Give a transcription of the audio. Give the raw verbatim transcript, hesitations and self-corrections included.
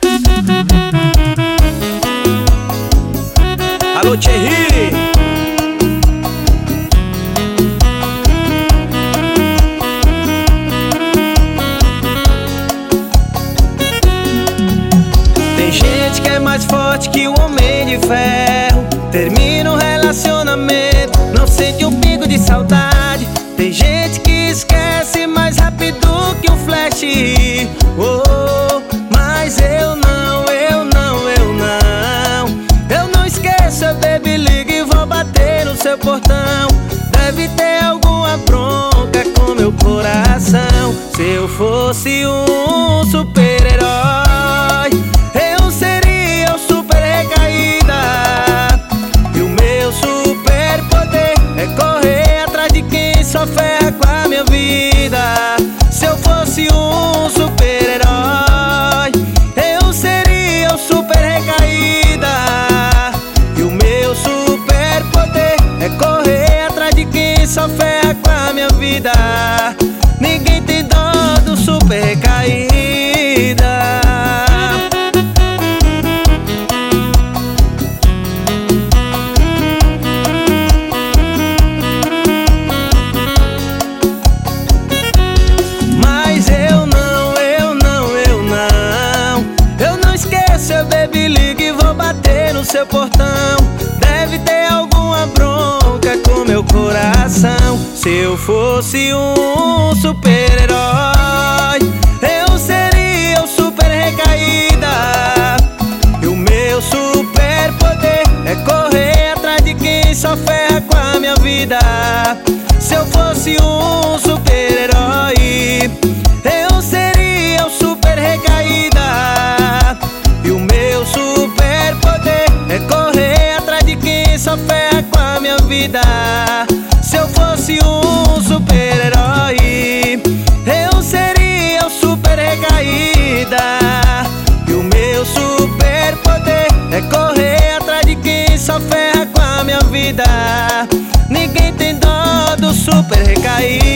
Alô, Thierry. Tem gente que é mais forte que o homem de ferro. Termina um relacionamento, não sente um pingo de saudade. Tem gente que esquece mais rápido que um flash. Oh, mas eu não, eu não, eu não. Eu não esqueço, eu baby, ligo e vou bater no seu portão. Deve ter alguma bronca com meu coração. Se eu fosse um super-herói, eu seria o super recaída. E o meu superpoder é correr atrás de quem só ferra com a minha vida. Se eu fosse um super-herói, eu seria o super recaída. E o meu superpoder é correr atrás de quem só ferra com a minha vida. Ninguém tem dó do super recaída. Mas eu não, eu não, eu não. Eu não esqueço, eu baby, ligo e vou bater no seu portão. Deve ter alguma bronca com meu coração. Se eu fosse um super-herói, eu seria o super recaída. E o meu superpoder é correr atrás de quem só ferra com a minha vida. Se eu fosse um super-herói, eu seria o super recaída. E o meu superpoder é correr atrás de quem só ferra com a minha vida. Se eu fosse um super-herói, eu seria o super recaída. E o meu superpoder é correr atrás de quem só ferra com a minha vida. Ninguém tem dó do super recaída.